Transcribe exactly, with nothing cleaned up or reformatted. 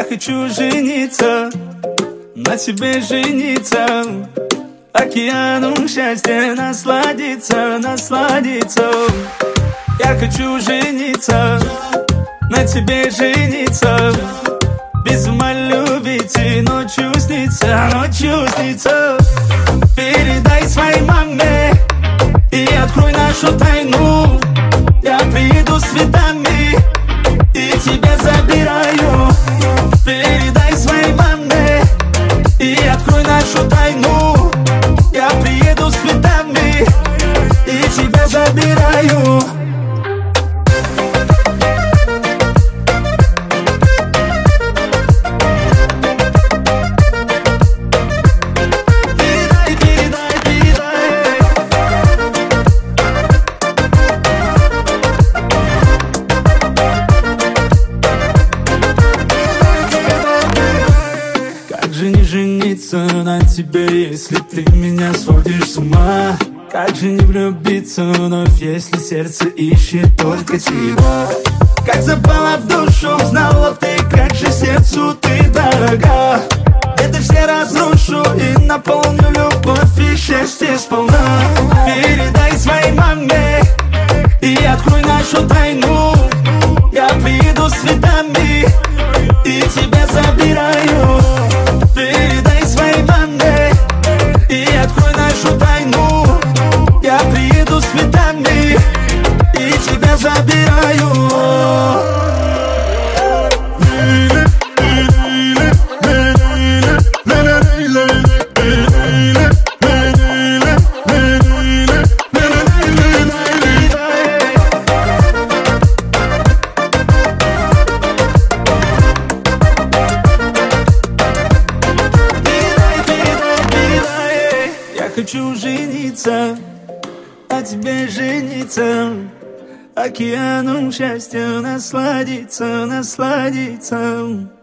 хочу жениться, на тебе жениться, океаном счастья насладиться, насладиться. Я хочу жениться, на тебе жениться, без ума любить и ночью снится, ночью снится. Передай своей маме и открой нашу тайну. Я приеду с цветами и тебя забираю. Передай своей маме и открой нашу тайну. Я приеду с цветами и тебя забираю. На тебе, если ты меня сводишь с ума. Как же не влюбиться вновь, если сердце ищет только тебя? Как запала в душу, знала ты, как же сердцу ты дорога. Это все разрушу и наполню любовь и счастье сполна. Передай своей маме и открой нашу тайну. Я приеду с цветами и тебя забираю. Передай своей маме и открой нашу тайну. Я приеду с цветами и тебя забираю. Хочу жениться, на тебе жениться, океаном счастья насладиться, насладиться.